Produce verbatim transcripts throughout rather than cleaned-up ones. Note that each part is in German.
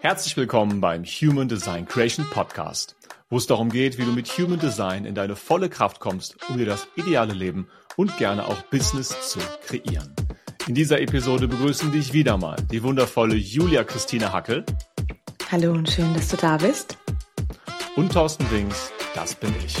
Herzlich willkommen beim Human Design Creation Podcast, wo es darum geht, wie du mit Human Design in deine volle Kraft kommst, um dir das ideale Leben und gerne auch Business zu kreieren. In dieser Episode begrüßen dich wieder mal die wundervolle Julia Christine Hackel. Hallo und schön, dass du da bist. Und Thorsten Wings, das bin ich.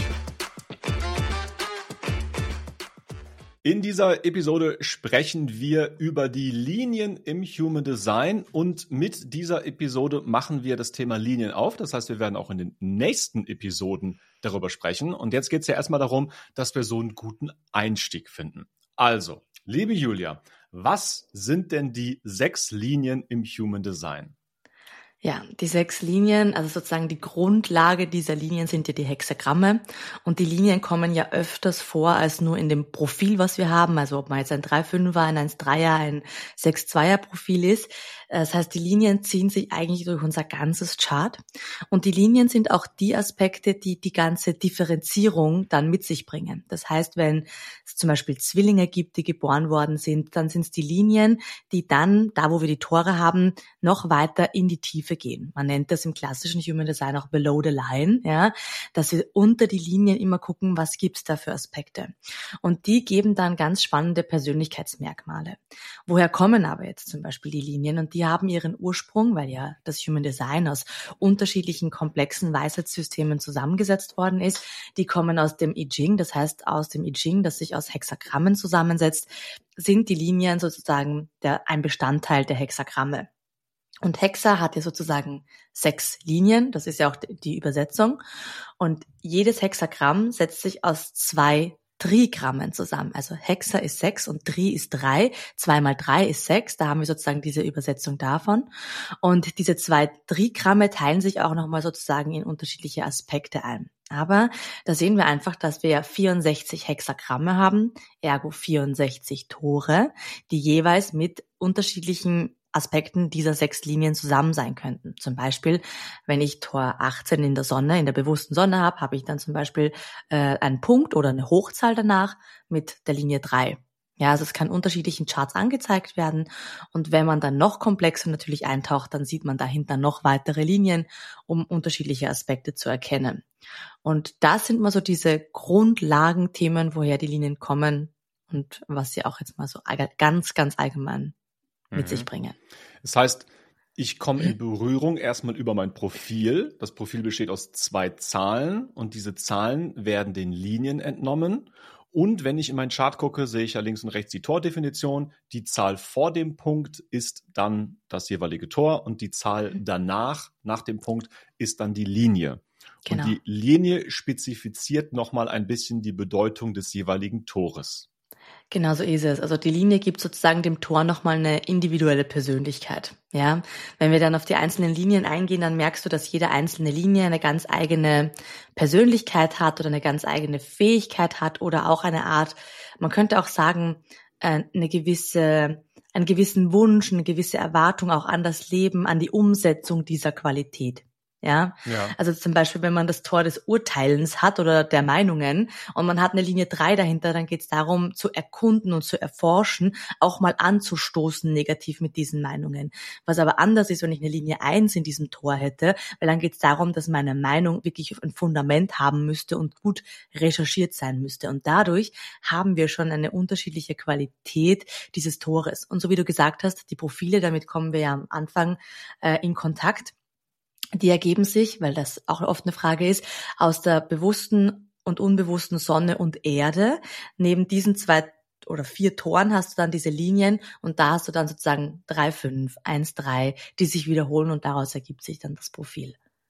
In dieser Episode sprechen wir über die Linien im Human Design und mit dieser Episode machen wir das Thema Linien auf. Das heißt, wir werden auch in den nächsten Episoden darüber sprechen. Und jetzt geht es ja erstmal darum, dass wir so einen guten Einstieg finden. Also, liebe Julia, was sind denn die sechs Linien im Human Design? Ja, die sechs Linien, also sozusagen die Grundlage dieser Linien sind ja die Hexagramme und die Linien kommen ja öfters vor als nur in dem Profil, was wir haben, also ob man jetzt ein drei Fünfer, ein eins Dreier, ein sechs Zweier Profil ist. Das heißt, die Linien ziehen sich eigentlich durch unser ganzes Chart und die Linien sind auch die Aspekte, die die ganze Differenzierung dann mit sich bringen. Das heißt, wenn es zum Beispiel Zwillinge gibt, die geboren worden sind, dann sind es die Linien, die dann, da wo wir die Tore haben, noch weiter in die Tiefe gehen. Man nennt das im klassischen Human Design auch below the line, ja, dass wir unter die Linien immer gucken, was gibt's da für Aspekte. Und die geben dann ganz spannende Persönlichkeitsmerkmale. Woher kommen aber jetzt zum Beispiel die Linien? Und die haben ihren Ursprung, weil ja das Human Design aus unterschiedlichen komplexen Weisheitssystemen zusammengesetzt worden ist. Die kommen aus dem I Ching, das heißt aus dem I Ching, das sich aus Hexagrammen zusammensetzt, sind die Linien sozusagen der, ein Bestandteil der Hexagramme. Und Hexa hat ja sozusagen sechs Linien, das ist ja auch die Übersetzung. Und jedes Hexagramm setzt sich aus zwei Trigrammen zusammen. Also Hexa ist sechs und Tri ist drei. Zwei mal drei ist sechs. Da haben wir sozusagen diese Übersetzung davon. Und diese zwei Trigramme teilen sich auch nochmal sozusagen in unterschiedliche Aspekte ein. Aber da sehen wir einfach, dass wir vierundsechzig Hexagramme haben, ergo vierundsechzig Tore, die jeweils mit unterschiedlichen Aspekten dieser sechs Linien zusammen sein könnten. Zum Beispiel, wenn ich Tor achtzehn in der Sonne, in der bewussten Sonne habe, habe ich dann zum Beispiel äh, einen Punkt oder eine Hochzahl danach mit der Linie drei. Ja, also es kann unterschiedlichen Charts angezeigt werden und wenn man dann noch komplexer natürlich eintaucht, dann sieht man dahinter noch weitere Linien, um unterschiedliche Aspekte zu erkennen. Und das sind mal so diese Grundlagenthemen, woher die Linien kommen und was sie auch jetzt mal so ganz, ganz allgemein mit sich bringen. Das heißt, ich komme in Berührung erstmal über mein Profil. Das Profil besteht aus zwei Zahlen und diese Zahlen werden den Linien entnommen. Und wenn ich in meinen Chart gucke, sehe ich ja links und rechts die Tordefinition. Die Zahl vor dem Punkt ist dann das jeweilige Tor und die Zahl danach, nach dem Punkt, ist dann die Linie. Genau. Und die Linie spezifiziert nochmal ein bisschen die Bedeutung des jeweiligen Tores. Genau so ist es. Also die Linie gibt sozusagen dem Tor nochmal eine individuelle Persönlichkeit. Ja, wenn wir dann auf die einzelnen Linien eingehen, dann merkst du, dass jede einzelne Linie eine ganz eigene Persönlichkeit hat oder eine ganz eigene Fähigkeit hat oder auch eine Art, man könnte auch sagen, eine gewisse, einen gewissen Wunsch, eine gewisse Erwartung auch an das Leben, an die Umsetzung dieser Qualität. Ja? ja, also zum Beispiel, wenn man das Tor des Urteilens hat oder der Meinungen und man hat eine Linie drei dahinter, dann geht es darum, zu erkunden und zu erforschen, auch mal anzustoßen negativ mit diesen Meinungen. Was aber anders ist, wenn ich eine Linie eins in diesem Tor hätte, weil dann geht es darum, dass meine Meinung wirklich ein Fundament haben müsste und gut recherchiert sein müsste. Und dadurch haben wir schon eine unterschiedliche Qualität dieses Tores. Und so wie du gesagt hast, die Profile, damit kommen wir ja am Anfang äh, in Kontakt. Die ergeben sich, weil das auch oft eine Frage ist, aus der bewussten und unbewussten Sonne und Erde. Neben diesen zwei oder vier Toren hast du dann diese Linien und da hast du dann sozusagen drei fünf, eins drei, die sich wiederholen und daraus ergibt sich dann das Profil.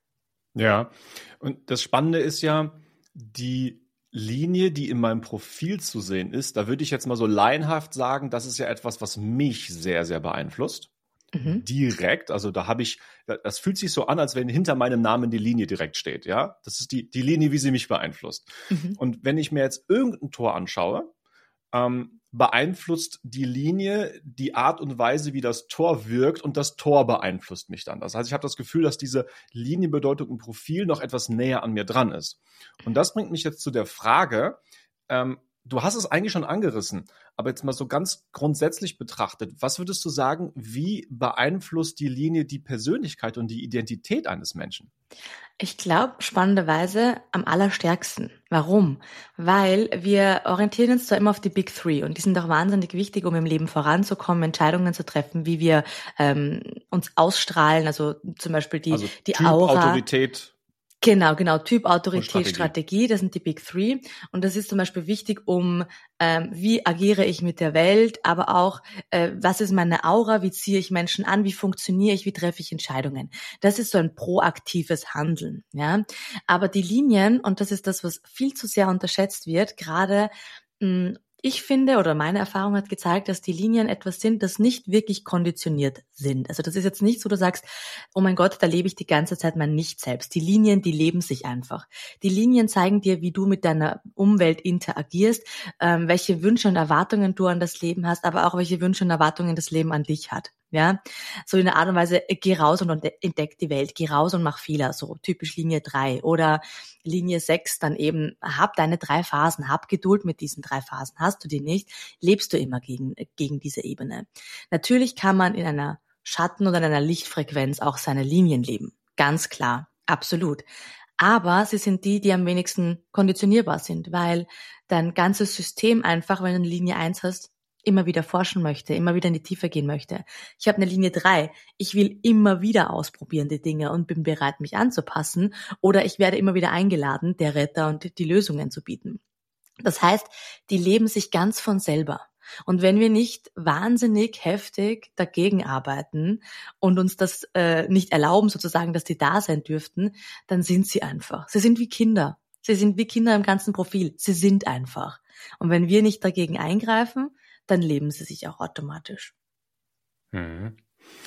Ja, und das Spannende ist ja, die Linie, die in meinem Profil zu sehen ist, da würde ich jetzt mal so laienhaft sagen, das ist ja etwas, was mich sehr, sehr beeinflusst. Mhm. Direkt, also da habe ich, das fühlt sich so an, als wenn hinter meinem Namen die Linie direkt steht, ja. Das ist die, die Linie, wie sie mich beeinflusst. Mhm. Und wenn ich mir jetzt irgendein Tor anschaue, ähm, beeinflusst die Linie die Art und Weise, wie das Tor wirkt und das Tor beeinflusst mich dann. Das heißt, ich habe das Gefühl, dass diese Linienbedeutung im Profil noch etwas näher an mir dran ist. Und das bringt mich jetzt zu der Frage, ähm, du hast es eigentlich schon angerissen, aber jetzt mal so ganz grundsätzlich betrachtet, was würdest du sagen, wie beeinflusst die Linie die Persönlichkeit und die Identität eines Menschen? Ich glaube, spannenderweise am allerstärksten. Warum? Weil wir orientieren uns zwar immer auf die Big Three und die sind auch wahnsinnig wichtig, um im Leben voranzukommen, Entscheidungen zu treffen, wie wir ähm, uns ausstrahlen, also zum Beispiel die, Also die Typ, Aura. Autorität. Genau, genau. Typ, Autorität, Strategie. Strategie, das sind die Big Three. Und das ist zum Beispiel wichtig, um ähm, wie agiere ich mit der Welt, aber auch, äh, was ist meine Aura, wie ziehe ich Menschen an, wie funktioniere ich, wie treffe ich Entscheidungen. Das ist so ein proaktives Handeln. Ja, aber die Linien, und das ist das, was viel zu sehr unterschätzt wird, gerade mh, ich finde, oder meine Erfahrung hat gezeigt, dass die Linien etwas sind, das nicht wirklich konditioniert sind. Also das ist jetzt nicht so, du sagst, oh mein Gott, da lebe ich die ganze Zeit mein Nicht-Selbst. Die Linien, die leben sich einfach. Die Linien zeigen dir, wie du mit deiner Umwelt interagierst, ähm, welche Wünsche und Erwartungen du an das Leben hast, aber auch welche Wünsche und Erwartungen das Leben an dich hat. Ja, so in der Art und Weise, geh raus und entdeck die Welt, geh raus und mach Fehler, so typisch Linie drei oder Linie sechs, dann eben, hab deine drei Phasen, hab Geduld mit diesen drei Phasen. Hast du die nicht, lebst du immer gegen, gegen diese Ebene. Natürlich kann man in einer Schatten- oder in einer Lichtfrequenz auch seine Linien leben. Ganz klar, absolut. Aber sie sind die, die am wenigsten konditionierbar sind, weil dein ganzes System einfach, wenn du eine Linie eins hast, immer wieder forschen möchte, immer wieder in die Tiefe gehen möchte. Ich habe eine Linie drei. Ich will immer wieder ausprobieren die Dinge und bin bereit, mich anzupassen. Oder ich werde immer wieder eingeladen, der Retter und die Lösungen zu bieten. Das heißt, die leben sich ganz von selber. Und wenn wir nicht wahnsinnig heftig dagegen arbeiten und uns das äh, nicht erlauben, sozusagen, dass die da sein dürften, dann sind sie einfach. Sie sind wie Kinder. Sie sind wie Kinder im ganzen Profil. Sie sind einfach. Und wenn wir nicht dagegen eingreifen, dann leben sie sich auch automatisch. Mhm.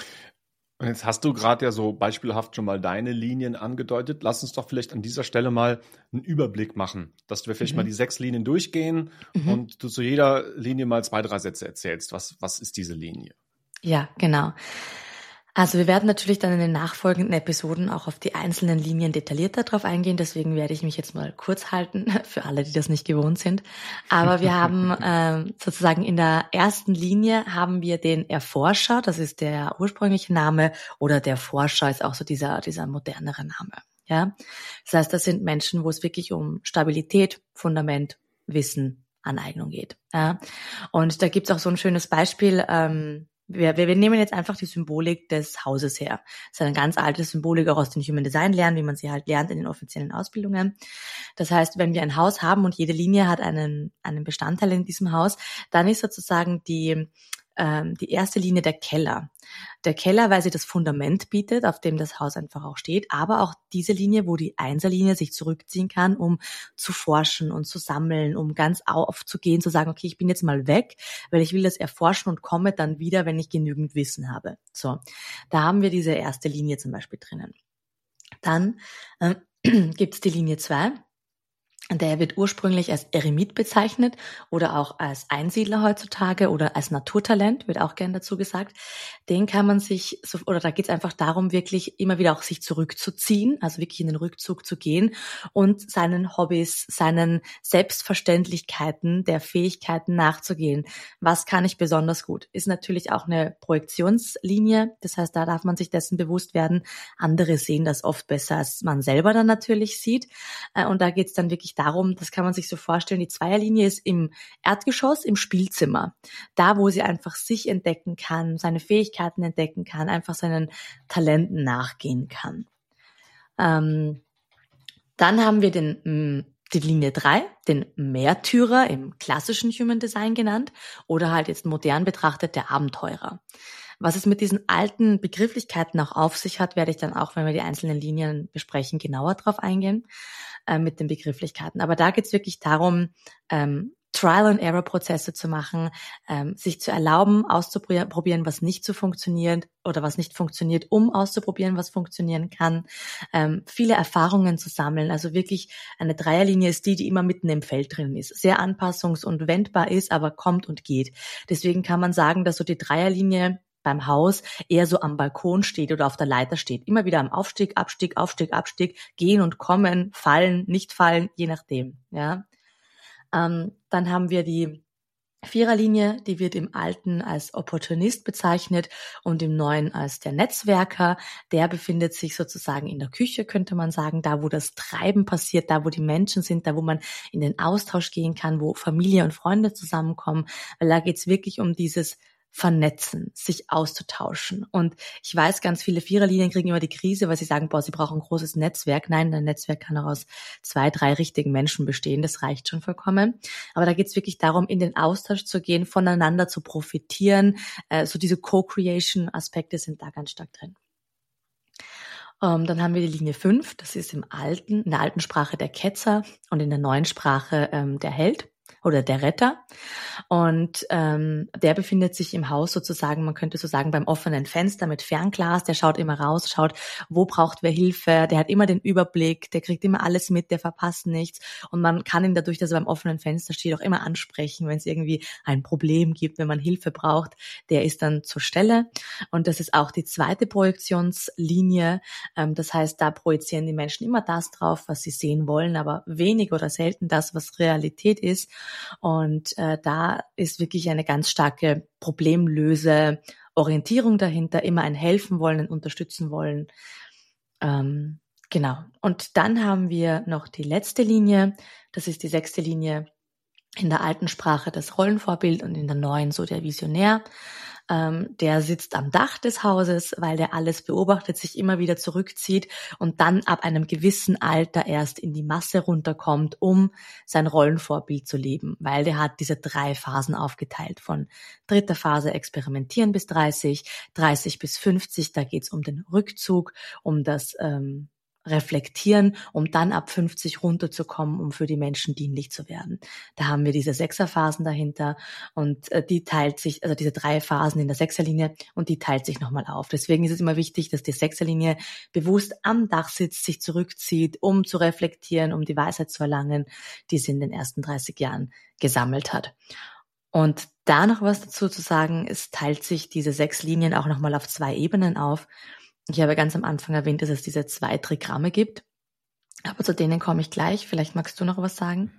Und jetzt hast du gerade ja so beispielhaft schon mal deine Linien angedeutet. Lass uns doch vielleicht an dieser Stelle mal einen Überblick machen, dass wir vielleicht Mhm. mal die sechs Linien durchgehen Mhm. und du zu jeder Linie mal zwei, drei Sätze erzählst. Was, was ist diese Linie? Ja, genau. Also wir werden natürlich dann in den nachfolgenden Episoden auch auf die einzelnen Linien detaillierter drauf eingehen. Deswegen werde ich mich jetzt mal kurz halten, für alle, die das nicht gewohnt sind. Aber wir haben ähm, sozusagen in der ersten Linie haben wir den Erforscher, das ist der ursprüngliche Name, oder der Forscher ist auch so dieser, dieser modernere Name. Ja, das heißt, das sind Menschen, wo es wirklich um Stabilität, Fundament, Wissen, Aneignung geht. Ja, und da gibt's auch so ein schönes Beispiel. Ähm, Wir, wir, wir nehmen jetzt einfach die Symbolik des Hauses her. Das ist eine ganz alte Symbolik auch aus dem Human Design lernen, wie man sie halt lernt in den offiziellen Ausbildungen. Das heißt, wenn wir ein Haus haben und jede Linie hat einen, einen Bestandteil in diesem Haus, dann ist sozusagen die, ähm, die erste Linie der Keller. Der Keller, weil sie das Fundament bietet, auf dem das Haus einfach auch steht, aber auch diese Linie, wo die Einserlinie sich zurückziehen kann, um zu forschen und zu sammeln, um ganz aufzugehen, zu sagen, okay, ich bin jetzt mal weg, weil ich will das erforschen und komme dann wieder, wenn ich genügend Wissen habe. So, da haben wir diese erste Linie zum Beispiel drinnen. Dann äh, gibt es die Linie zwei. Der wird ursprünglich als Eremit bezeichnet oder auch als Einsiedler heutzutage oder als Naturtalent, wird auch gern dazu gesagt. Den kann man sich, so, oder da geht es einfach darum, wirklich immer wieder auch sich zurückzuziehen, also wirklich in den Rückzug zu gehen und seinen Hobbys, seinen Selbstverständlichkeiten der Fähigkeiten nachzugehen. Was kann ich besonders gut? Ist natürlich auch eine Projektionslinie, das heißt, da darf man sich dessen bewusst werden. Andere sehen das oft besser, als man selber dann natürlich sieht. Und da geht es dann wirklich darum, das kann man sich so vorstellen, die Zweierlinie ist im Erdgeschoss, im Spielzimmer. Da, wo sie einfach sich entdecken kann, seine Fähigkeiten entdecken kann, einfach seinen Talenten nachgehen kann. Ähm, dann haben wir den, die Linie drei, den Märtyrer im klassischen Human Design genannt oder halt jetzt modern betrachtet der Abenteurer. Was es mit diesen alten Begrifflichkeiten auch auf sich hat, werde ich dann auch, wenn wir die einzelnen Linien besprechen, genauer drauf eingehen äh, mit den Begrifflichkeiten. Aber da geht es wirklich darum, ähm, Trial-and-Error-Prozesse zu machen, ähm, sich zu erlauben, auszuprobieren, was nicht so funktioniert oder was nicht funktioniert, um auszuprobieren, was funktionieren kann, ähm, viele Erfahrungen zu sammeln. Also wirklich eine Dreierlinie ist die, die immer mitten im Feld drin ist, sehr anpassungs- und wendbar ist, aber kommt und geht. Deswegen kann man sagen, dass so die Dreierlinie beim Haus eher so am Balkon steht oder auf der Leiter steht. Immer wieder am Aufstieg, Abstieg, Aufstieg, Abstieg, gehen und kommen, fallen, nicht fallen, je nachdem. Ja. Ähm, dann haben wir die Viererlinie, die wird im Alten als Opportunist bezeichnet und im Neuen als der Netzwerker. Der befindet sich sozusagen in der Küche, könnte man sagen, da wo das Treiben passiert, da wo die Menschen sind, da wo man in den Austausch gehen kann, wo Familie und Freunde zusammenkommen, weil da geht's wirklich um dieses Vernetzen, sich auszutauschen. Und ich weiß, ganz viele Viererlinien kriegen immer die Krise, weil sie sagen, boah, sie brauchen ein großes Netzwerk. Nein, ein Netzwerk kann auch aus zwei, drei richtigen Menschen bestehen. Das reicht schon vollkommen. Aber da geht es wirklich darum, in den Austausch zu gehen, voneinander zu profitieren. Äh, so diese Co-Creation-Aspekte sind da ganz stark drin. Ähm, dann haben wir die Linie fünf. Das ist im alten, in der alten Sprache der Ketzer und in der neuen Sprache ähm, der Held oder der Retter. Und ähm, der befindet sich im Haus sozusagen, man könnte so sagen, beim offenen Fenster mit Fernglas. Der schaut immer raus, schaut, wo braucht wer Hilfe. Der hat immer den Überblick, der kriegt immer alles mit, der verpasst nichts. Und man kann ihn dadurch, dass er beim offenen Fenster steht, auch immer ansprechen, wenn es irgendwie ein Problem gibt, wenn man Hilfe braucht. Der ist dann zur Stelle. Und das ist auch die zweite Projektionslinie. Ähm, das heißt, da projizieren die Menschen immer das drauf, was sie sehen wollen, aber wenig oder selten das, was Realität ist. Und äh, da ist wirklich eine ganz starke Problemlöse Orientierung dahinter, immer ein helfen wollen, ein unterstützen wollen. Ähm, genau. Und dann haben wir noch die letzte Linie. Das ist die sechste Linie in der alten Sprache, das Rollenvorbild, und in der neuen so der Visionär. Ähm, der sitzt am Dach des Hauses, weil der alles beobachtet, sich immer wieder zurückzieht und dann ab einem gewissen Alter erst in die Masse runterkommt, um sein Rollenvorbild zu leben, weil der hat diese drei Phasen aufgeteilt. Von dritter Phase experimentieren bis dreißig, dreißig bis fünfzig, da geht's um den Rückzug, um das ähm, Reflektieren, um dann ab fünfzig runterzukommen, um für die Menschen dienlich zu werden. Da haben wir diese Sechserphasen dahinter und äh, die teilt sich, also diese drei Phasen in der Sechserlinie, und die teilt sich nochmal auf. Deswegen ist es immer wichtig, dass die Sechserlinie bewusst am Dach sitzt, sich zurückzieht, um zu reflektieren, um die Weisheit zu erlangen, die sie in den ersten dreißig Jahren gesammelt hat. Und da noch was dazu zu sagen, es teilt sich diese sechs Linien auch nochmal auf zwei Ebenen auf. Ich habe ganz am Anfang erwähnt, dass es diese zwei Trigramme gibt, aber zu denen komme ich gleich. Vielleicht magst du noch was sagen?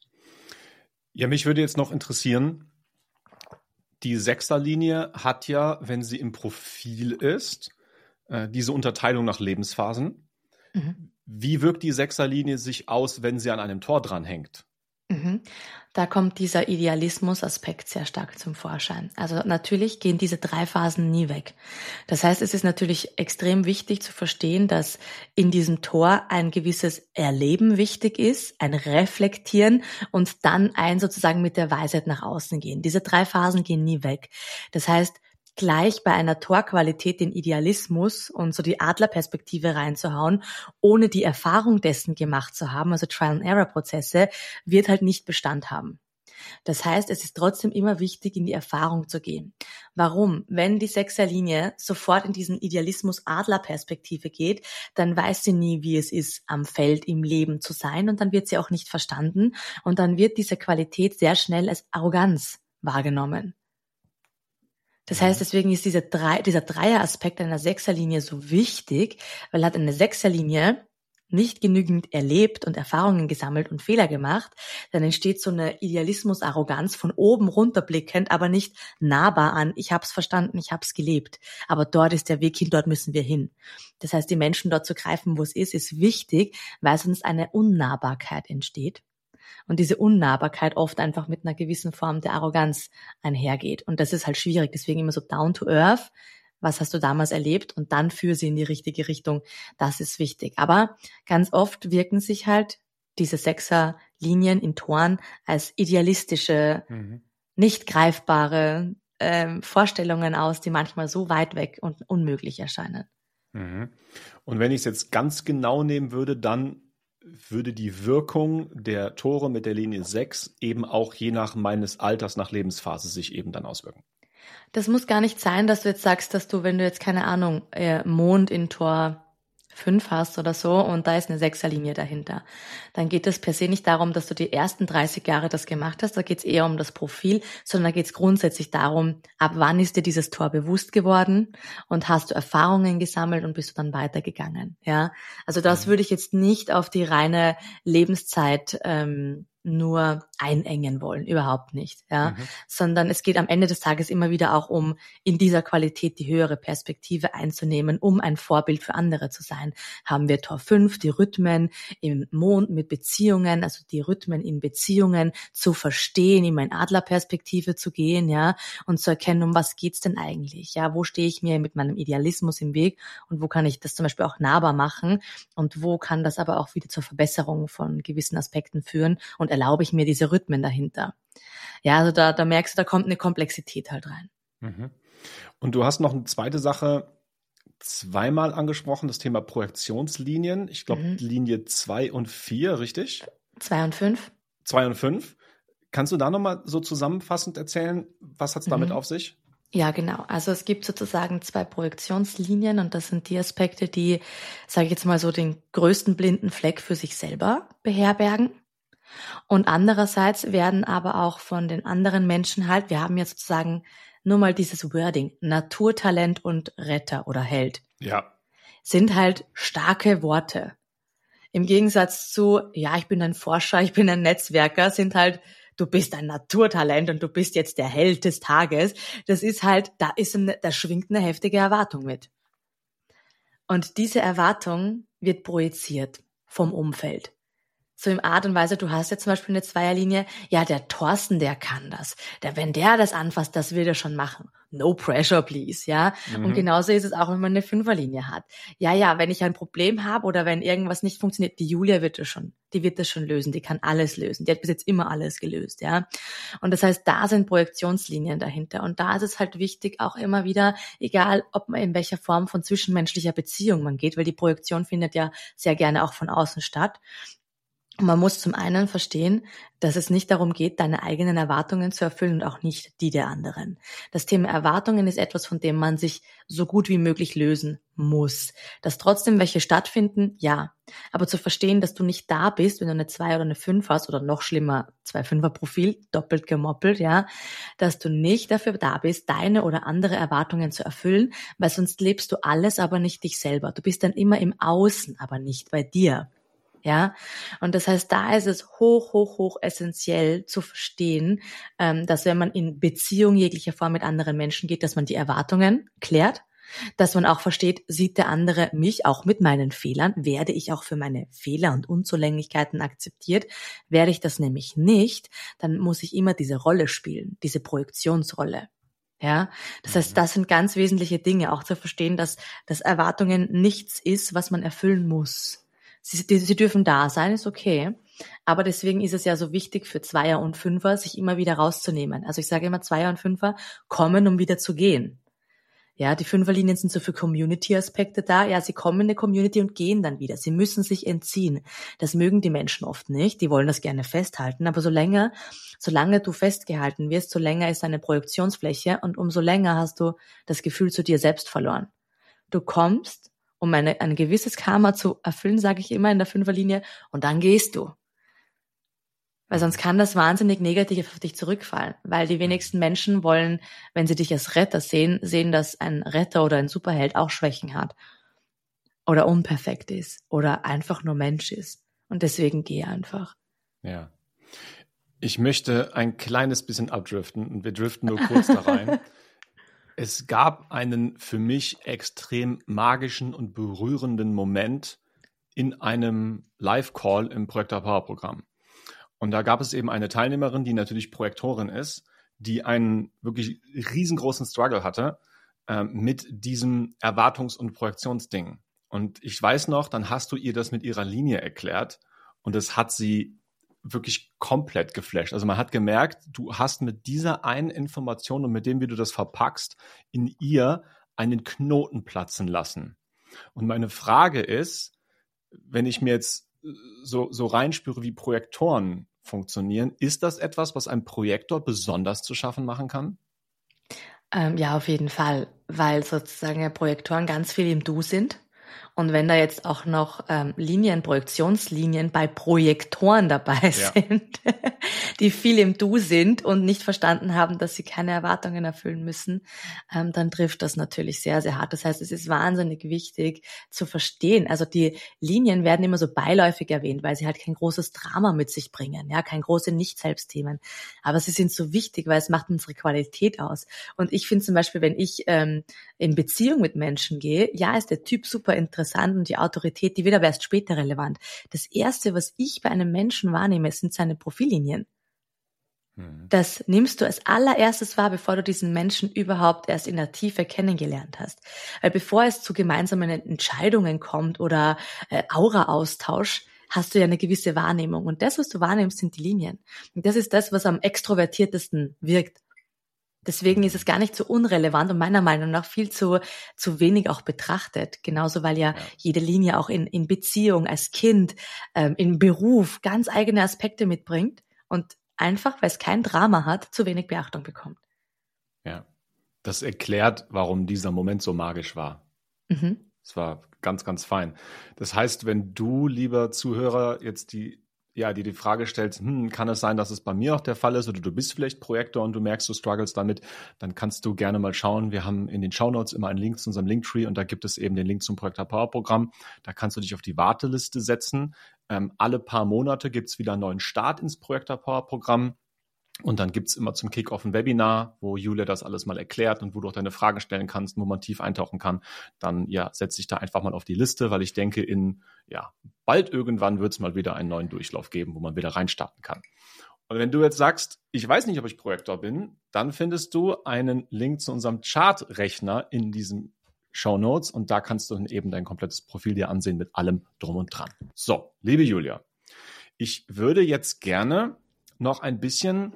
Ja, mich würde jetzt noch interessieren, die Sechserlinie hat ja, wenn sie im Profil ist, äh, diese Unterteilung nach Lebensphasen. Mhm. Wie wirkt die Sechserlinie sich aus, wenn sie an einem Tor dranhängt? Mhm. Da kommt dieser Idealismus-Aspekt sehr stark zum Vorschein. Also natürlich gehen diese drei Phasen nie weg. Das heißt, es ist natürlich extrem wichtig zu verstehen, dass in diesem Tor ein gewisses Erleben wichtig ist, ein Reflektieren und dann ein sozusagen mit der Weisheit nach außen gehen. Diese drei Phasen gehen nie weg. Das heißt, gleich bei einer Torqualität den Idealismus und so die Adlerperspektive reinzuhauen, ohne die Erfahrung dessen gemacht zu haben, also Trial-and-Error-Prozesse, wird halt nicht Bestand haben. Das heißt, es ist trotzdem immer wichtig, in die Erfahrung zu gehen. Warum? Wenn die Sechserlinie sofort in diesen Idealismus-Adler-Perspektive geht, dann weiß sie nie, wie es ist, am Feld im Leben zu sein, und dann wird sie auch nicht verstanden, und dann wird diese Qualität sehr schnell als Arroganz wahrgenommen. Das heißt, deswegen ist dieser, Drei, dieser Dreier-Aspekt einer Sechserlinie so wichtig, weil hat eine Sechserlinie nicht genügend erlebt und Erfahrungen gesammelt und Fehler gemacht, dann entsteht so eine Idealismus-Arroganz von oben runterblickend, aber nicht nahbar an, ich habe es verstanden, ich habe es gelebt, aber dort ist der Weg hin, dort müssen wir hin. Das heißt, die Menschen dort zu greifen, wo es ist, ist wichtig, weil sonst eine Unnahbarkeit entsteht. Und diese Unnahbarkeit oft einfach mit einer gewissen Form der Arroganz einhergeht. Und das ist halt schwierig. Deswegen immer so down to earth. Was hast du damals erlebt? Und dann führ sie in die richtige Richtung. Das ist wichtig. Aber ganz oft wirken sich halt diese Sechserlinien in Toren als idealistische, mhm. nicht greifbare äh, Vorstellungen aus, die manchmal so weit weg und unmöglich erscheinen. Mhm. Und wenn ich es jetzt ganz genau nehmen würde, dann würde die Wirkung der Tore mit der Linie sechs eben auch je nach meines Alters, nach Lebensphase sich eben dann auswirken. Das muss gar nicht sein, dass du jetzt sagst, dass du, wenn du jetzt, keine Ahnung, äh, Mond in Tor fünf hast oder so und da ist eine Sechserlinie dahinter, dann geht es per se nicht darum, dass du die ersten dreißig Jahre das gemacht hast, da geht es eher um das Profil, sondern da geht es grundsätzlich darum, ab wann ist dir dieses Tor bewusst geworden und hast du Erfahrungen gesammelt und bist du dann weitergegangen, ja. Also das würde ich jetzt nicht auf die reine Lebenszeit ähm, nur einengen wollen, überhaupt nicht, ja, Mhm. sondern es geht am Ende des Tages immer wieder auch um, in dieser Qualität die höhere Perspektive einzunehmen, um ein Vorbild für andere zu sein. Haben wir Tor fünf, die Rhythmen im Mond mit Beziehungen, also die Rhythmen in Beziehungen zu verstehen, in meine Adlerperspektive zu gehen, ja, und zu erkennen, um was geht's denn eigentlich, ja, wo stehe ich mir mit meinem Idealismus im Weg und wo kann ich das zum Beispiel auch nahbar machen und wo kann das aber auch wieder zur Verbesserung von gewissen Aspekten führen und erlaube ich mir diese Rhythmen dahinter. Ja, also da, da merkst du, da kommt eine Komplexität halt rein. Mhm. Und du hast noch eine zweite Sache zweimal angesprochen, das Thema Projektionslinien. Ich glaube, Mhm. Linie zwei und vier, richtig? Zwei und fünf. Zwei und fünf. Kannst du da nochmal so zusammenfassend erzählen, was hat es damit Mhm. auf sich? Ja, genau. Also es gibt sozusagen zwei Projektionslinien und das sind die Aspekte, die, sage ich jetzt mal so, den größten blinden Fleck für sich selber beherbergen. Und andererseits werden aber auch von den anderen Menschen halt, wir haben ja sozusagen nur mal dieses Wording, Naturtalent und Retter oder Held, Ja. sind halt starke Worte. Im Gegensatz zu, ja, ich bin ein Forscher, ich bin ein Netzwerker, sind halt, du bist ein Naturtalent und du bist jetzt der Held des Tages. Das ist halt, da ist eine, da schwingt eine heftige Erwartung mit. Und diese Erwartung wird projiziert vom Umfeld. So im Art und Weise, du hast jetzt zum Beispiel eine Zweierlinie, ja, der Thorsten, der kann das. Der, wenn der das anfasst, das will er schon machen. No pressure, please, ja. Mhm. Und genauso ist es auch, wenn man eine Fünferlinie hat. Ja, ja, wenn ich ein Problem habe oder wenn irgendwas nicht funktioniert, die Julia wird das schon, die wird das schon lösen, die kann alles lösen. Die hat bis jetzt immer alles gelöst, ja. Und das heißt, da sind Projektionslinien dahinter. Und da ist es halt wichtig, auch immer wieder, egal ob man in welcher Form von zwischenmenschlicher Beziehung man geht, weil die Projektion findet ja sehr gerne auch von außen statt. Und man muss zum einen verstehen, dass es nicht darum geht, deine eigenen Erwartungen zu erfüllen und auch nicht die der anderen. Das Thema Erwartungen ist etwas, von dem man sich so gut wie möglich lösen muss. Dass trotzdem welche stattfinden, ja. Aber zu verstehen, dass du nicht da bist, wenn du eine zwei oder eine fünf hast oder noch schlimmer, zwei Fünfer Profil, doppelt gemoppelt, ja, dass du nicht dafür da bist, deine oder andere Erwartungen zu erfüllen, weil sonst lebst du alles, aber nicht dich selber. Du bist dann immer im Außen, aber nicht bei dir. Ja, und das heißt, da ist es hoch, hoch, hoch essentiell zu verstehen, ähm, dass wenn man in Beziehung jeglicher Form mit anderen Menschen geht, dass man die Erwartungen klärt, dass man auch versteht, sieht der andere mich auch mit meinen Fehlern, werde ich auch für meine Fehler und Unzulänglichkeiten akzeptiert, werde ich das nämlich nicht, dann muss ich immer diese Rolle spielen, diese Projektionsrolle. Ja, das heißt, das sind ganz wesentliche Dinge, auch zu verstehen, dass, dass Erwartungen nichts ist, was man erfüllen muss. Sie, die, sie dürfen da sein, ist okay. Aber deswegen ist es ja so wichtig für Zweier und Fünfer, sich immer wieder rauszunehmen. Also ich sage immer, Zweier und Fünfer kommen, um wieder zu gehen. Ja, die Fünferlinien sind so für Community-Aspekte da. Ja, sie kommen in eine Community und gehen dann wieder. Sie müssen sich entziehen. Das mögen die Menschen oft nicht. Die wollen das gerne festhalten. Aber solange, solange du festgehalten wirst, so länger ist deine Projektionsfläche und umso länger hast du das Gefühl zu dir selbst verloren. Du kommst, um eine, ein gewisses Karma zu erfüllen, sage ich immer in der Fünferlinie, und dann gehst du. Weil sonst kann das wahnsinnig negativ auf dich zurückfallen. Weil die wenigsten Menschen wollen, wenn sie dich als Retter sehen, sehen, dass ein Retter oder ein Superheld auch Schwächen hat. Oder unperfekt ist. Oder einfach nur Mensch ist. Und deswegen geh einfach. Ja. Ich möchte ein kleines bisschen abdriften und wir driften nur kurz da rein. Es gab einen für mich extrem magischen und berührenden Moment in einem Live-Call im Projektor Power Programm. Und da gab es eben eine Teilnehmerin, die natürlich Projektorin ist, die einen wirklich riesengroßen Struggle hatte äh, mit diesem Erwartungs- und Projektionsding. Und ich weiß noch, dann hast du ihr das mit ihrer Linie erklärt und das hat sie wirklich komplett geflasht. Also man hat gemerkt, du hast mit dieser einen Information und mit dem, wie du das verpackst, in ihr einen Knoten platzen lassen. Und meine Frage ist, wenn ich mir jetzt so, so reinspüre, wie Projektoren funktionieren, ist das etwas, was ein Projektor besonders zu schaffen machen kann? Ähm, ja, auf jeden Fall, weil sozusagen Projektoren ganz viel im Du sind Und wenn da jetzt auch noch ähm, Linien, Projektionslinien bei Projektoren dabei ja. sind, die viel im Du sind und nicht verstanden haben, dass sie keine Erwartungen erfüllen müssen, ähm, dann trifft das natürlich sehr, sehr hart. Das heißt, es ist wahnsinnig wichtig zu verstehen. Also die Linien werden immer so beiläufig erwähnt, weil sie halt kein großes Drama mit sich bringen, ja, kein große Nicht-Selbstthemen. Aber sie sind so wichtig, weil es macht unsere Qualität aus. Und ich finde zum Beispiel, wenn ich ähm, in Beziehung mit Menschen gehe, ja, ist der Typ super interessant und die Autorität, die wird aber erst später relevant. Das Erste, was ich bei einem Menschen wahrnehme, sind seine Profillinien. Hm. Das nimmst du als allererstes wahr, bevor du diesen Menschen überhaupt erst in der Tiefe kennengelernt hast. Weil bevor es zu gemeinsamen Entscheidungen kommt oder äh, Aura-Austausch, hast du ja eine gewisse Wahrnehmung. Und das, was du wahrnimmst, sind die Linien. Und das ist das, was am extrovertiertesten wirkt. Deswegen ist es gar nicht so unrelevant und meiner Meinung nach viel zu zu wenig auch betrachtet. Genauso, weil ja, ja. jede Linie auch in in Beziehung, als Kind, ähm, in Beruf ganz eigene Aspekte mitbringt und einfach, weil es kein Drama hat, zu wenig Beachtung bekommt. Ja, das erklärt, warum dieser Moment so magisch war. Mhm. Es war ganz, ganz fein. Das heißt, wenn du, lieber Zuhörer, jetzt die, ja, die die Frage stellst, hm, kann es sein, dass es bei mir auch der Fall ist oder du bist vielleicht Projektor und du merkst, du struggles damit, dann kannst du gerne mal schauen. Wir haben in den Shownotes immer einen Link zu unserem Linktree und da gibt es eben den Link zum Projektor Power Programm. Da kannst du dich auf die Warteliste setzen. Ähm, alle paar Monate gibt es wieder einen neuen Start ins Projektor Power Programm. Und dann gibt's immer zum Kick-Off ein Webinar, wo Julia das alles mal erklärt und wo du auch deine Fragen stellen kannst, wo man tief eintauchen kann. Dann ja, setz dich da einfach mal auf die Liste, weil ich denke, in ja bald irgendwann wird's mal wieder einen neuen Durchlauf geben, wo man wieder reinstarten kann. Und wenn du jetzt sagst, ich weiß nicht, ob ich Projektor bin, dann findest du einen Link zu unserem Chartrechner in diesen Shownotes und da kannst du dann eben dein komplettes Profil dir ansehen mit allem drum und dran. So, liebe Julia, ich würde jetzt gerne noch ein bisschen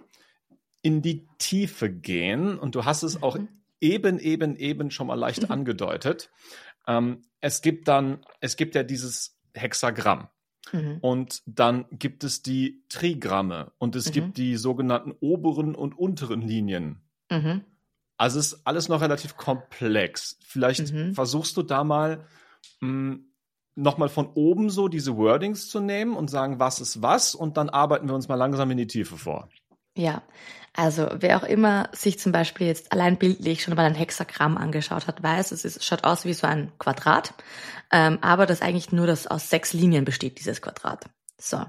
in die Tiefe gehen und du hast es auch mhm. eben, eben, eben schon mal leicht mhm. angedeutet. Ähm, es gibt dann, es gibt ja dieses Hexagramm mhm. und dann gibt es die Trigramme und es mhm. gibt die sogenannten oberen und unteren Linien. Mhm. Also es ist alles noch relativ komplex. Vielleicht mhm. versuchst du da mal mh, nochmal von oben so diese Wordings zu nehmen und sagen, was ist was und dann arbeiten wir uns mal langsam in die Tiefe vor. Ja, also wer auch immer sich zum Beispiel jetzt allein bildlich schon mal ein Hexagramm angeschaut hat, weiß, es ist, schaut aus wie so ein Quadrat, ähm, aber das eigentlich nur das aus sechs Linien besteht, dieses Quadrat. So.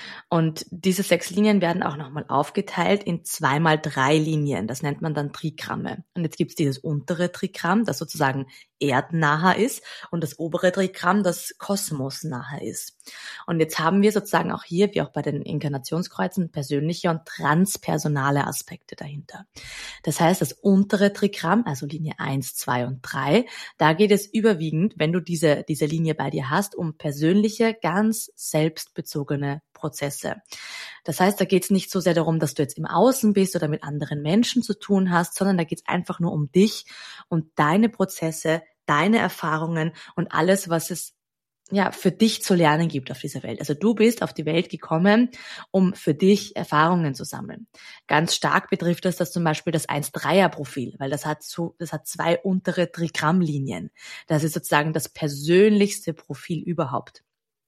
Und diese sechs Linien werden auch nochmal aufgeteilt in zwei mal drei Linien. Das nennt man dann Trigramme. Und jetzt gibt's dieses untere Trigramm, das sozusagen erdnaher ist, und das obere Trigramm, das kosmosnaher ist. Und jetzt haben wir sozusagen auch hier, wie auch bei den Inkarnationskreuzen, persönliche und transpersonale Aspekte dahinter. Das heißt, das untere Trigramm, also Linie eins, zwei und drei, da geht es überwiegend, wenn du diese, diese Linie bei dir hast, um persönliche, ganz selbstbezogene Prozesse. Das heißt, da geht es nicht so sehr darum, dass du jetzt im Außen bist oder mit anderen Menschen zu tun hast, sondern da geht es einfach nur um dich und deine Prozesse, deine Erfahrungen und alles, was es ja für dich zu lernen gibt auf dieser Welt. Also du bist auf die Welt gekommen, um für dich Erfahrungen zu sammeln. Ganz stark betrifft das das zum Beispiel das eins-Dreier-Profil, weil das hat so, das hat zwei untere Trigrammlinien. Das ist sozusagen das persönlichste Profil überhaupt.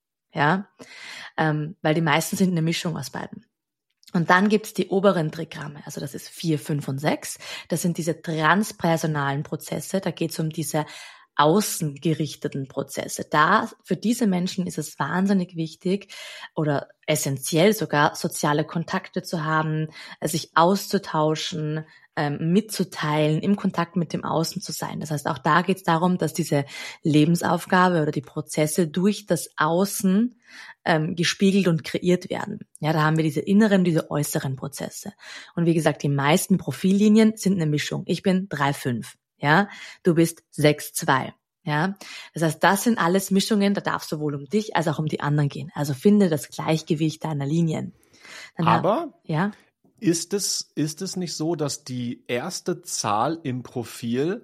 Ja, ähm, weil die meisten sind eine Mischung aus beiden. Und dann gibt's die oberen Trigramme, also das ist vier, fünf und sechs. Das sind diese transpersonalen Prozesse, da geht's um diese außengerichteten Prozesse. Da, für diese Menschen ist es wahnsinnig wichtig oder essentiell sogar, soziale Kontakte zu haben, sich auszutauschen, ähm, mitzuteilen, im Kontakt mit dem Außen zu sein. Das heißt, auch da geht es darum, dass diese Lebensaufgabe oder die Prozesse durch das Außen ähm, gespiegelt und kreiert werden. Ja, da haben wir diese inneren, diese äußeren Prozesse. Und wie gesagt, die meisten Profillinien sind eine Mischung. Ich bin drei fünf. Ja, du bist sechs zwei. Ja, das heißt, das sind alles Mischungen, da darf es sowohl um dich als auch um die anderen gehen. Also finde das Gleichgewicht deiner Linien. Dann Aber hab, ja? ist es, ist es nicht so, dass die erste Zahl im Profil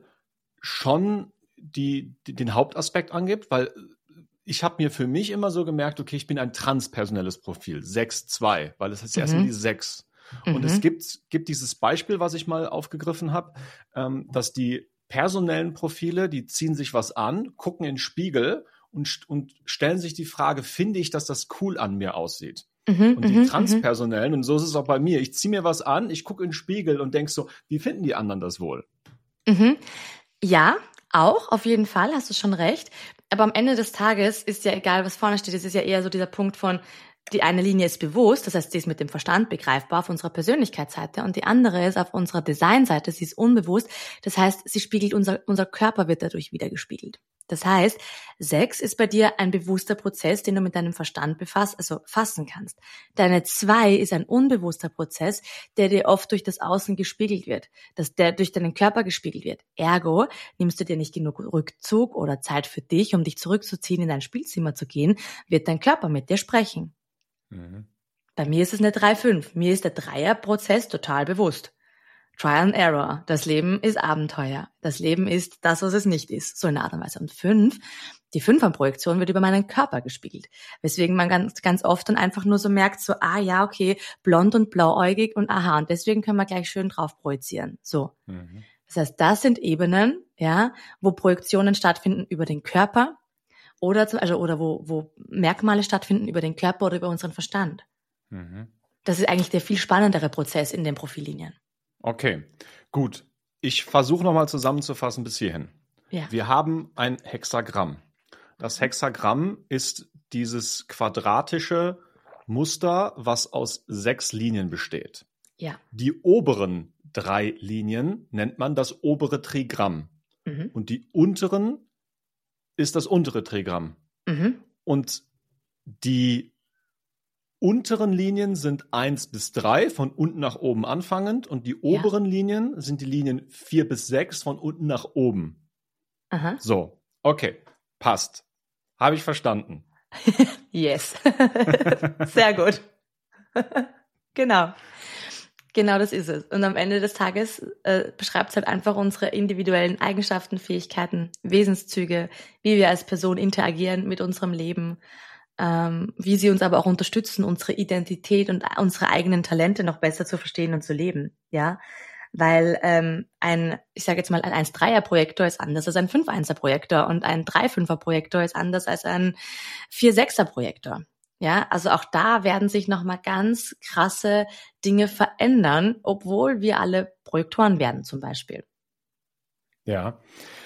schon die, die den Hauptaspekt angibt? Weil ich habe mir für mich immer so gemerkt, okay, ich bin ein transpersonelles Profil, sechs zwei, weil es ist mhm. erstmal die sechs. Und mhm. es gibt, gibt dieses Beispiel, was ich mal aufgegriffen habe, ähm, dass die personellen Profile, die ziehen sich was an, gucken in den Spiegel und, und stellen sich die Frage, finde ich, dass das cool an mir aussieht? Mhm, und die mhm, Transpersonellen, und so ist es auch bei mir, ich ziehe mir was an, ich gucke in den Spiegel und denk so, wie finden die anderen das wohl? Mhm. Ja, auch, auf jeden Fall, hast du schon recht. Aber am Ende des Tages ist ja egal, was vorne steht, es ist ja eher so dieser Punkt von, die eine Linie ist bewusst, das heißt, sie ist mit dem Verstand begreifbar auf unserer Persönlichkeitsseite und die andere ist auf unserer Designseite, sie ist unbewusst, das heißt, sie spiegelt unser, unser Körper wird dadurch wieder gespiegelt. Das heißt, sechs ist bei dir ein bewusster Prozess, den du mit deinem Verstand befasst, also fassen kannst. Deine zwei ist ein unbewusster Prozess, der dir oft durch das Außen gespiegelt wird, dass der durch deinen Körper gespiegelt wird. Ergo nimmst du dir nicht genug Rückzug oder Zeit für dich, um dich zurückzuziehen, in dein Spielzimmer zu gehen, wird dein Körper mit dir sprechen. Mhm. Bei mir ist es eine drei fünf. Mir ist der Dreierprozess total bewusst. Trial and Error. Das Leben ist Abenteuer. Das Leben ist das, was es nicht ist. So in einer Art und Weise. Und fünf, die Fünfer-Projektion wird über meinen Körper gespiegelt. Weswegen man ganz, ganz oft dann einfach nur so merkt, so, ah ja, okay, blond und blauäugig und aha, und deswegen können wir gleich schön drauf projizieren. So. Mhm. Das heißt, das sind Ebenen, ja, wo Projektionen stattfinden über den Körper oder, zum, also, oder wo, wo Merkmale stattfinden über den Körper oder über unseren Verstand. Mhm. Das ist eigentlich der viel spannendere Prozess in den Profillinien. Okay, gut. Ich versuche nochmal zusammenzufassen bis hierhin. Ja. Wir haben ein Hexagramm. Das Hexagramm ist dieses quadratische Muster, was aus sechs Linien besteht. Ja. Die oberen drei Linien nennt man das obere Trigramm. Mhm. Und die unteren ist das untere Trigramm. Mhm. Und die unteren Linien sind eins bis drei, von unten nach oben anfangend. Und die oberen ja. Linien sind die Linien vier bis sechs, von unten nach oben. Aha. So, okay, passt. Habe ich verstanden. Yes. Sehr gut. Genau. Genau, das ist es. Und am Ende des Tages äh, beschreibt es halt einfach unsere individuellen Eigenschaften, Fähigkeiten, Wesenszüge, wie wir als Person interagieren mit unserem Leben, ähm, wie sie uns aber auch unterstützen, unsere Identität und unsere eigenen Talente noch besser zu verstehen und zu leben. Ja, weil ähm, ein, ich sage jetzt mal, ein eins Dreier Projektor ist anders als ein fünf Einser Projektor und ein drei Fünfer Projektor ist anders als ein vier Sechser Projektor. Ja, also auch da werden sich nochmal ganz krasse Dinge verändern, obwohl wir alle Projektoren werden zum Beispiel. Ja.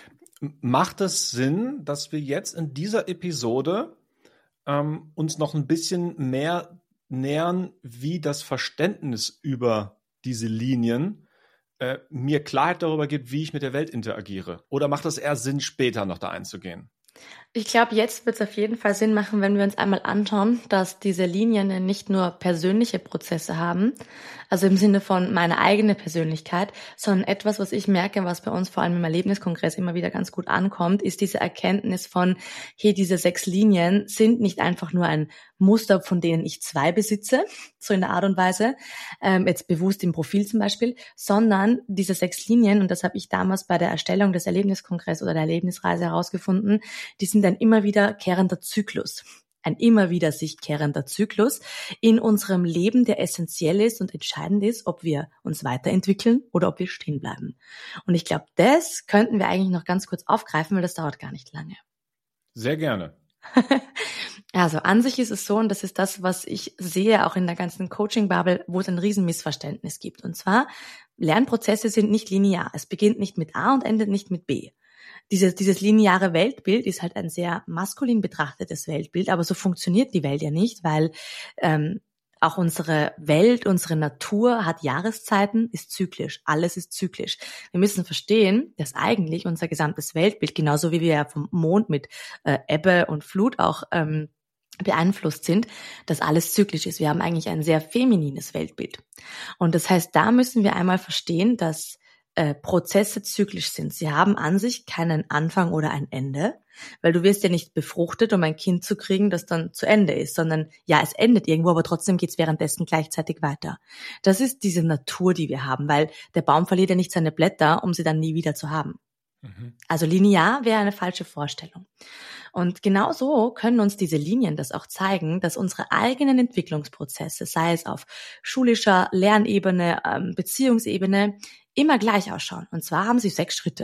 Macht es Sinn, dass wir jetzt in dieser Episode ähm, uns noch ein bisschen mehr nähern, wie das Verständnis über diese Linien äh, mir Klarheit darüber gibt, wie ich mit der Welt interagiere? Oder macht es eher Sinn, später noch da einzugehen? Ich glaube, jetzt wird es auf jeden Fall Sinn machen, wenn wir uns einmal anschauen, dass diese Linien nicht nur persönliche Prozesse haben, also im Sinne von meine eigene Persönlichkeit, sondern etwas, was ich merke, was bei uns vor allem im Erlebniskongress immer wieder ganz gut ankommt, ist diese Erkenntnis von, hey, diese sechs Linien sind nicht einfach nur ein Muster, von denen ich zwei besitze, so in der Art und Weise, ähm, jetzt bewusst im Profil zum Beispiel, sondern diese sechs Linien, und das habe ich damals bei der Erstellung des Erlebniskongresses oder der Erlebnisreise herausgefunden, die sind ein immer wiederkehrender Zyklus. Ein immer wieder sich kehrender Zyklus in unserem Leben, der essentiell ist und entscheidend ist, ob wir uns weiterentwickeln oder ob wir stehen bleiben. Und ich glaube, das könnten wir eigentlich noch ganz kurz aufgreifen, weil das dauert gar nicht lange. Sehr gerne. Also an sich ist es so, und das ist das, was ich sehe, auch in der ganzen Coaching-Bubble, wo es ein Riesenmissverständnis gibt. Und zwar, Lernprozesse sind nicht linear. Es beginnt nicht mit A und endet nicht mit B. Dieses, dieses lineare Weltbild ist halt ein sehr maskulin betrachtetes Weltbild, aber so funktioniert die Welt ja nicht, weil ähm, auch unsere Welt, unsere Natur hat Jahreszeiten, ist zyklisch. Alles ist zyklisch. Wir müssen verstehen, dass eigentlich unser gesamtes Weltbild, genauso wie wir ja vom Mond mit äh, Ebbe und Flut auch ähm, beeinflusst sind, dass alles zyklisch ist. Wir haben eigentlich ein sehr feminines Weltbild. Und das heißt, da müssen wir einmal verstehen, dass Äh, Prozesse zyklisch sind. Sie haben an sich keinen Anfang oder ein Ende, weil du wirst ja nicht befruchtet, um ein Kind zu kriegen, das dann zu Ende ist, sondern ja, es endet irgendwo, aber trotzdem geht es währenddessen gleichzeitig weiter. Das ist diese Natur, die wir haben, weil der Baum verliert ja nicht seine Blätter, um sie dann nie wieder zu haben. Mhm. Also linear wäre eine falsche Vorstellung. Und genau so können uns diese Linien das auch zeigen, dass unsere eigenen Entwicklungsprozesse, sei es auf schulischer Lernebene, Beziehungsebene, immer gleich ausschauen. Und zwar haben sie sechs Schritte.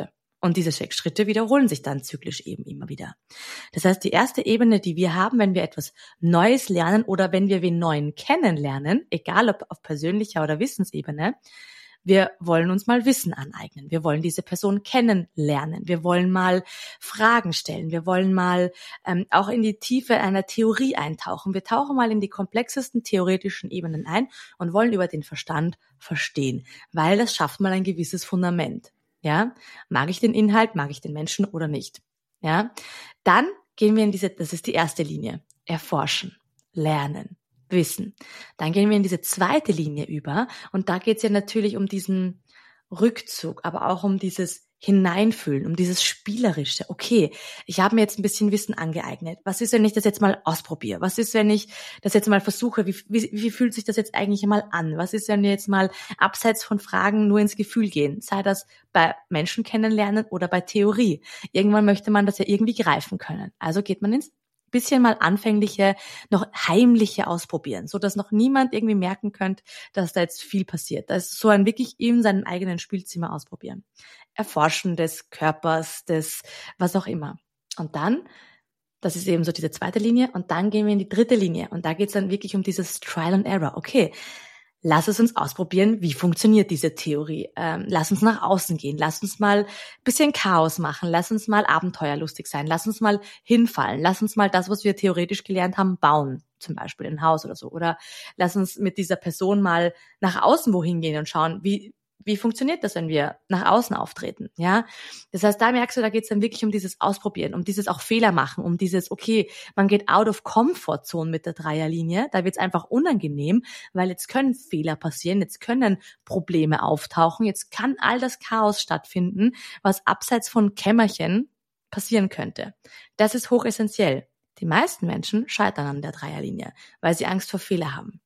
Und diese sechs Schritte wiederholen sich dann zyklisch eben immer wieder. Das heißt, die erste Ebene, die wir haben, wenn wir etwas Neues lernen oder wenn wir wen Neuen kennenlernen, egal ob auf persönlicher oder Wissensebene, wir wollen uns mal Wissen aneignen. Wir wollen diese Person kennenlernen. Wir wollen mal Fragen stellen. Wir wollen mal ähm, auch in die Tiefe einer Theorie eintauchen. Wir tauchen mal in die komplexesten theoretischen Ebenen ein und wollen über den Verstand verstehen, weil das schafft mal ein gewisses Fundament. Ja, mag ich den Inhalt, mag ich den Menschen oder nicht? Ja, dann gehen wir in diese, das ist die erste Linie, erforschen, lernen. Wissen. Dann gehen wir in diese zweite Linie über und da geht es ja natürlich um diesen Rückzug, aber auch um dieses Hineinfühlen, um dieses Spielerische. Okay, ich habe mir jetzt ein bisschen Wissen angeeignet. Was ist, wenn ich das jetzt mal ausprobiere? Was ist, wenn ich das jetzt mal versuche? Wie, wie, wie fühlt sich das jetzt eigentlich mal an? Was ist, wenn wir jetzt mal abseits von Fragen nur ins Gefühl gehen? Sei das bei Menschen kennenlernen oder bei Theorie. Irgendwann möchte man das ja irgendwie greifen können. Also geht man ins bisschen mal anfängliche, noch heimliche ausprobieren, so dass noch niemand irgendwie merken könnte, dass da jetzt viel passiert. Das ist so ein wirklich in seinem eigenen Spielzimmer ausprobieren. Erforschen des Körpers, des was auch immer. Und dann, das ist eben so diese zweite Linie, und dann gehen wir in die dritte Linie. Und da geht es dann wirklich um dieses Trial and Error. Okay, lass es uns ausprobieren, wie funktioniert diese Theorie. Ähm, lass uns nach außen gehen, lass uns mal ein bisschen Chaos machen, lass uns mal abenteuerlustig sein, lass uns mal hinfallen, lass uns mal das, was wir theoretisch gelernt haben, bauen, zum Beispiel ein Haus oder so. Oder lass uns mit dieser Person mal nach außen wohin gehen und schauen, wie wie funktioniert das, wenn wir nach außen auftreten, ja? Das heißt, da merkst du, da geht es dann wirklich um dieses Ausprobieren, um dieses auch Fehler machen, um dieses, okay, man geht out of comfort zone mit der Dreierlinie, da wird es einfach unangenehm, weil jetzt können Fehler passieren, jetzt können Probleme auftauchen, jetzt kann all das Chaos stattfinden, was abseits von Kämmerchen passieren könnte. Das ist hochessentiell. Die meisten Menschen scheitern an der Dreierlinie, weil sie Angst vor Fehler haben.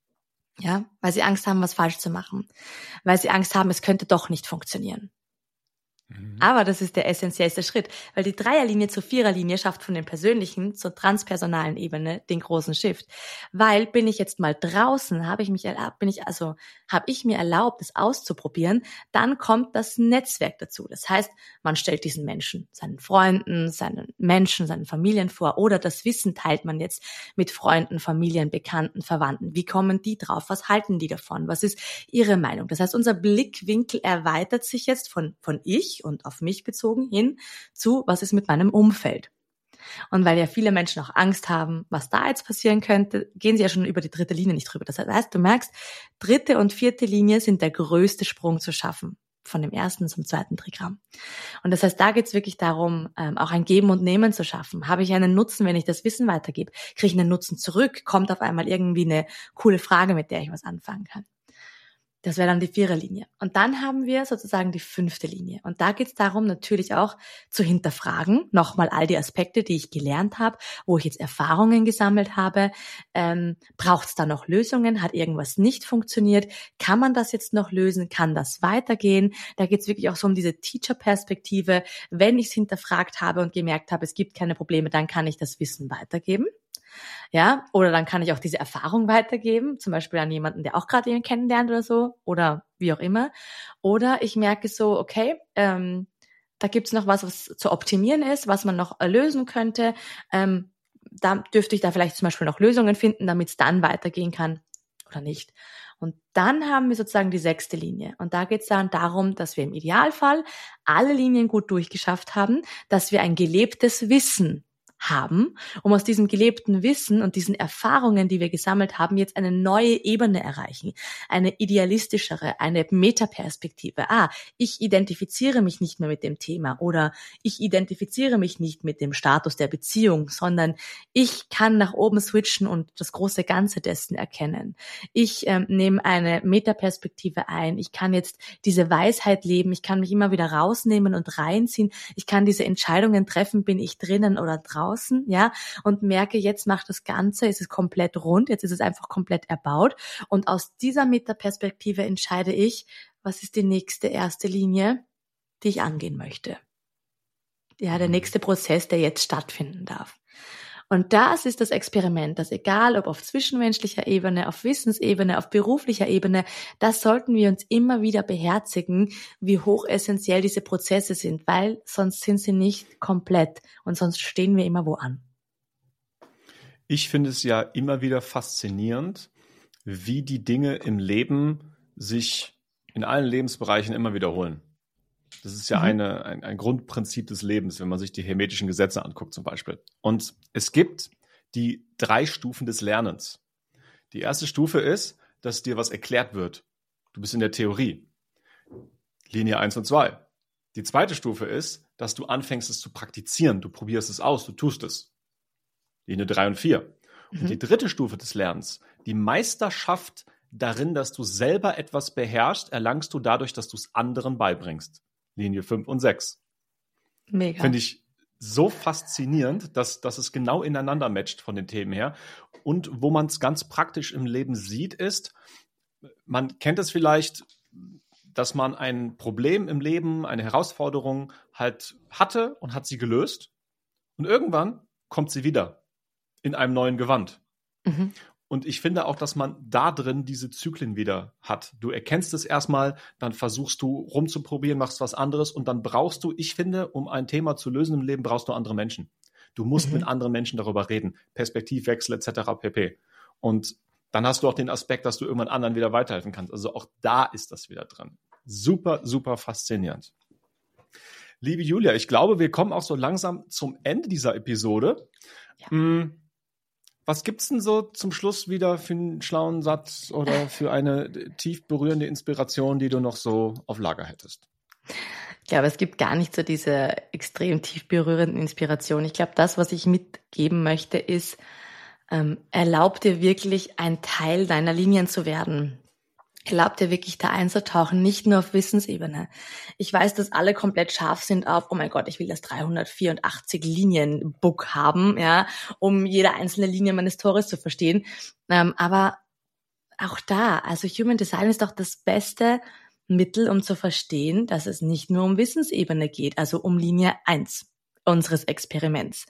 Ja, weil sie Angst haben, was falsch zu machen. Weil sie Angst haben, es könnte doch nicht funktionieren. Aber das ist der essentiellste Schritt, weil die Dreierlinie zur Viererlinie schafft von den persönlichen zur transpersonalen Ebene den großen Shift. Weil bin ich jetzt mal draußen, habe ich mich erlaubt, bin ich also habe ich mir erlaubt, es auszuprobieren, dann kommt das Netzwerk dazu. Das heißt, man stellt diesen Menschen, seinen Freunden, seinen Menschen, seinen Familien vor oder das Wissen teilt man jetzt mit Freunden, Familien, Bekannten, Verwandten. Wie kommen die drauf? Was halten die davon? Was ist ihre Meinung? Das heißt, unser Blickwinkel erweitert sich jetzt von von ich und auf mich bezogen hin zu, was ist mit meinem Umfeld. Und weil ja viele Menschen auch Angst haben, was da jetzt passieren könnte, gehen sie ja schon über die dritte Linie nicht drüber. Das heißt, du merkst, dritte und vierte Linie sind der größte Sprung zu schaffen, von dem ersten zum zweiten Trigramm. Und das heißt, da geht es wirklich darum, auch ein Geben und Nehmen zu schaffen. Habe ich einen Nutzen, wenn ich das Wissen weitergebe? Kriege ich einen Nutzen zurück? Kommt auf einmal irgendwie eine coole Frage, mit der ich was anfangen kann? Das wäre dann die Viererlinie. Und dann haben wir sozusagen die fünfte Linie. Und da geht es darum, natürlich auch zu hinterfragen, nochmal all die Aspekte, die ich gelernt habe, wo ich jetzt Erfahrungen gesammelt habe. Ähm, braucht es da noch Lösungen? Hat irgendwas nicht funktioniert? Kann man das jetzt noch lösen? Kann das weitergehen? Da geht es wirklich auch so um diese Teacher-Perspektive. Wenn ich es hinterfragt habe und gemerkt habe, es gibt keine Probleme, dann kann ich das Wissen weitergeben. Ja, oder dann kann ich auch diese Erfahrung weitergeben, zum Beispiel an jemanden, der auch gerade jemanden kennenlernt oder so, oder wie auch immer. Oder ich merke so, okay, ähm, da gibt's noch was, was zu optimieren ist, was man noch lösen könnte. Ähm, da dürfte ich da vielleicht zum Beispiel noch Lösungen finden, damit es dann weitergehen kann oder nicht. Und dann haben wir sozusagen die sechste Linie. Und da geht es dann darum, dass wir im Idealfall alle Linien gut durchgeschafft haben, dass wir ein gelebtes Wissen haben, um aus diesem gelebten Wissen und diesen Erfahrungen, die wir gesammelt haben, jetzt eine neue Ebene erreichen, eine idealistischere, eine Metaperspektive. Ah, ich identifiziere mich nicht mehr mit dem Thema oder ich identifiziere mich nicht mit dem Status der Beziehung, sondern ich kann nach oben switchen und das große Ganze dessen erkennen. Ich ähm, nehme eine Metaperspektive ein. Ich kann jetzt diese Weisheit leben. Ich kann mich immer wieder rausnehmen und reinziehen. Ich kann diese Entscheidungen treffen, bin ich drinnen oder draußen. Ja, und merke, jetzt macht das Ganze, es ist komplett rund, jetzt ist es einfach komplett erbaut und aus dieser Metaperspektive entscheide ich, was ist die nächste erste Linie, die ich angehen möchte. Ja, der nächste Prozess, der jetzt stattfinden darf. Und das ist das Experiment, dass egal ob auf zwischenmenschlicher Ebene, auf Wissensebene, auf beruflicher Ebene, das sollten wir uns immer wieder beherzigen, wie hochessentiell diese Prozesse sind, weil sonst sind sie nicht komplett und sonst stehen wir immer wo an. Ich finde es ja immer wieder faszinierend, wie die Dinge im Leben sich in allen Lebensbereichen immer wiederholen. Das ist ja mhm. eine, ein, ein Grundprinzip des Lebens, wenn man sich die hermetischen Gesetze anguckt zum Beispiel. Und es gibt die drei Stufen des Lernens. Die erste Stufe ist, dass dir was erklärt wird. Du bist in der Theorie. Linie eins und zwei. Die zweite Stufe ist, dass du anfängst, es zu praktizieren. Du probierst es aus, du tust es. Linie drei und vier. Und mhm. die dritte Stufe des Lernens, die Meisterschaft darin, dass du selber etwas beherrschst, erlangst du dadurch, dass du es anderen beibringst. Linie fünf und sechs. Mega. Finde ich so faszinierend, dass, dass es genau ineinander matcht von den Themen her. Und wo man es ganz praktisch im Leben sieht, ist, man kennt es vielleicht, dass man ein Problem im Leben, eine Herausforderung halt hatte und hat sie gelöst. Und irgendwann kommt sie wieder in einem neuen Gewand. Mhm. Und ich finde auch, dass man da drin diese Zyklen wieder hat. Du erkennst es erstmal, dann versuchst du rumzuprobieren, machst was anderes und dann brauchst du, ich finde, um ein Thema zu lösen im Leben, brauchst du andere Menschen. Du musst mhm. mit anderen Menschen darüber reden, Perspektivwechsel et cetera pp. Und dann hast du auch den Aspekt, dass du irgendwann anderen wieder weiterhelfen kannst. Also auch da ist das wieder drin. Super, super faszinierend. Liebe Julia, ich glaube, wir kommen auch so langsam zum Ende dieser Episode. Ja. Hm. Was gibt's denn so zum Schluss wieder für einen schlauen Satz oder für eine tief berührende Inspiration, die du noch so auf Lager hättest? Ich glaube, es gibt gar nicht so diese extrem tief berührenden Inspirationen. Ich glaube, das, was ich mitgeben möchte, ist, ähm, erlaub dir wirklich ein Teil deiner Linien zu werden. Erlaub dir wirklich da einzutauchen, nicht nur auf Wissensebene. Ich weiß, dass alle komplett scharf sind auf, oh mein Gott, ich will das dreihundertvierundachtzig Linien-Book haben, ja, um jede einzelne Linie meines Tores zu verstehen. Ähm, aber auch da, also Human Design ist doch das beste Mittel, um zu verstehen, dass es nicht nur um Wissensebene geht, also um Linie eins unseres Experiments,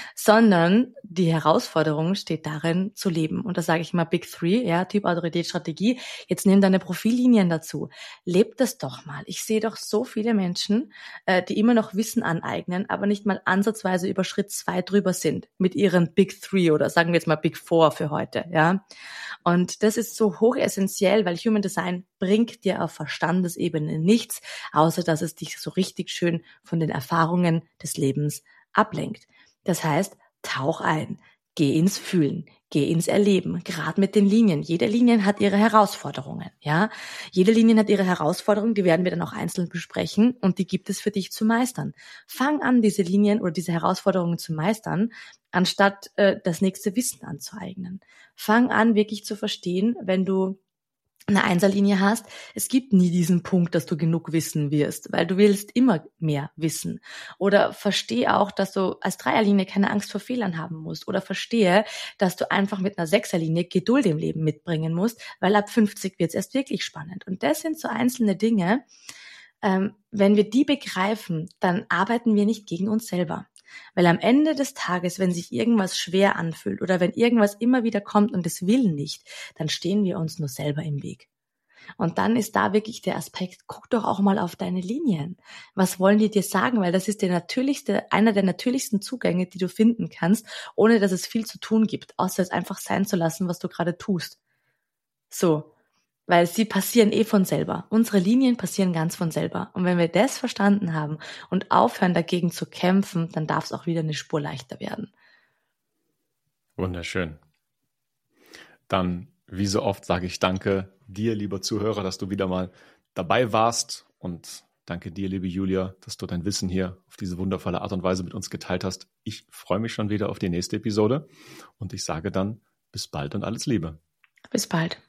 sondern die Herausforderung steht darin, zu leben. Und das sage ich immer Big Three, ja, Typ, Autorität, Strategie. Jetzt nimm deine Profillinien dazu. Lebt das doch mal. Ich sehe doch so viele Menschen, äh, die immer noch Wissen aneignen, aber nicht mal ansatzweise über Schritt zwei drüber sind mit ihren Big Three oder sagen wir jetzt mal Big Four für heute, ja. Und das ist so hochessentiell, weil Human Design bringt dir auf Verstandesebene nichts, außer dass es dich so richtig schön von den Erfahrungen des Lebens ablenkt. Das heißt, tauch ein, geh ins Fühlen, geh ins Erleben, gerade mit den Linien. Jede Linie hat ihre Herausforderungen, ja. Jede Linie hat ihre Herausforderungen, die werden wir dann auch einzeln besprechen und die gibt es für dich zu meistern. Fang an, diese Linien oder diese Herausforderungen zu meistern, anstatt äh, das nächste Wissen anzueignen. Fang an, wirklich zu verstehen, wenn du eine Einserlinie hast, es gibt nie diesen Punkt, dass du genug wissen wirst, weil du willst immer mehr wissen. Oder verstehe auch, dass du als Dreierlinie keine Angst vor Fehlern haben musst. Oder verstehe, dass du einfach mit einer Sechserlinie Geduld im Leben mitbringen musst, weil ab fünfzig wird es erst wirklich spannend. Und das sind so einzelne Dinge, ähm, wenn wir die begreifen, dann arbeiten wir nicht gegen uns selber. Weil am Ende des Tages, wenn sich irgendwas schwer anfühlt oder wenn irgendwas immer wieder kommt und es will nicht, dann stehen wir uns nur selber im Weg. Und dann ist da wirklich der Aspekt, guck doch auch mal auf deine Linien. Was wollen die dir sagen? Weil das ist der natürlichste, einer der natürlichsten Zugänge, die du finden kannst, ohne dass es viel zu tun gibt, außer es einfach sein zu lassen, was du gerade tust. So. Weil sie passieren eh von selber. Unsere Linien passieren ganz von selber. Und wenn wir das verstanden haben und aufhören, dagegen zu kämpfen, dann darf es auch wieder eine Spur leichter werden. Wunderschön. Dann, wie so oft, sage ich danke dir, lieber Zuhörer, dass du wieder mal dabei warst. Und danke dir, liebe Julia, dass du dein Wissen hier auf diese wundervolle Art und Weise mit uns geteilt hast. Ich freue mich schon wieder auf die nächste Episode. Und ich sage dann, bis bald und alles Liebe. Bis bald.